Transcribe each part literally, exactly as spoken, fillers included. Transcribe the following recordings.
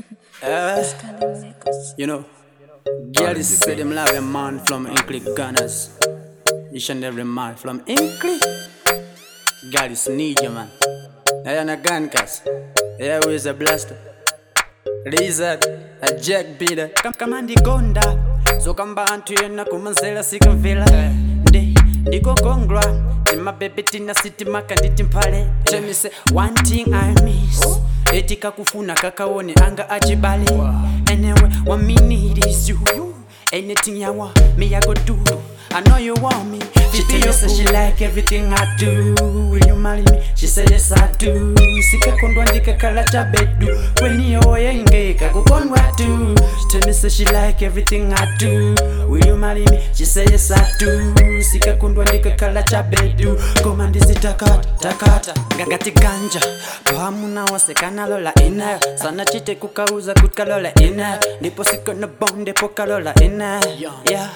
Uh, you know, girl is say them love a man from Inkly Gunners. Each and every man from Inkly. Girl is need you, man. I am a gun cast. Here is a blaster. Lizard, a jack beater. Come come and the gonda. So come back to you na kumanzela sikamvela. Ndi ndiko kongwa. My baby tina city makanditi mpale. Tell me say one thing I miss. Eti kakufuna kakaone anga ajibale. Anyway, what me need is you. Anything you want, me I go do. I know you want me. She tell me say she like everything I do. Will you marry me? She say yes I do. Sika kondwa ndika kala cha bedu. When you yenge kakukondwa tu. She tell me say she like everything I do. Will you marry me? She say yes I do. Sika kondwa ndika kala cha bedu. Komandizi takata takata. Gagati ganja. Pahamuna wasekana lola ina. Sana chite kukauza kutkalola ina. Nipo siko na bonde pokalola ina. Yeah.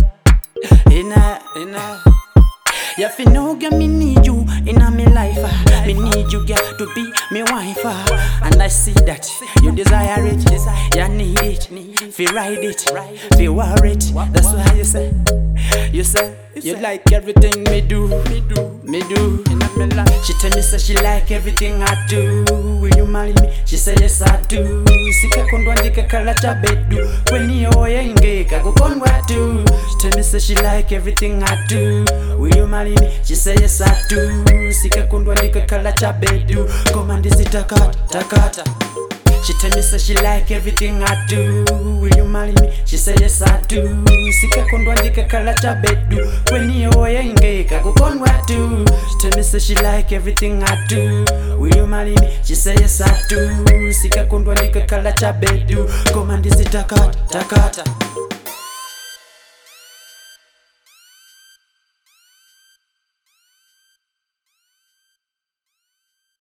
Inna, inna. Yeah, fi know, girl, me need you in my life. uh. Me need you, girl, to be my wife. uh. And I see that you desire it, you need it, fi ride it, fi wear it. That's why you say, you say, you like everything me do, me do, me do. She tell me say she like everything I do. Will you marry me? She say yes I do. Sika kondwa ndika kala cha bedu. When you yenge kakukondwa tu. She tell me say she like everything I do. Will you marry me? She say yes I do. Sika kondwa ndika kala cha bedu. Komandizi takata takata. She tell me say she like everything I do. Will you marry me? She say yes I do. Sika kondwa ndika kala cha bedu. When you yenge kakukondwa tu. She tell me say she like everything I do. Will you marry me? She say yes I do. Sika kondwa ndika kala cha bedu. Komandizi takata takata.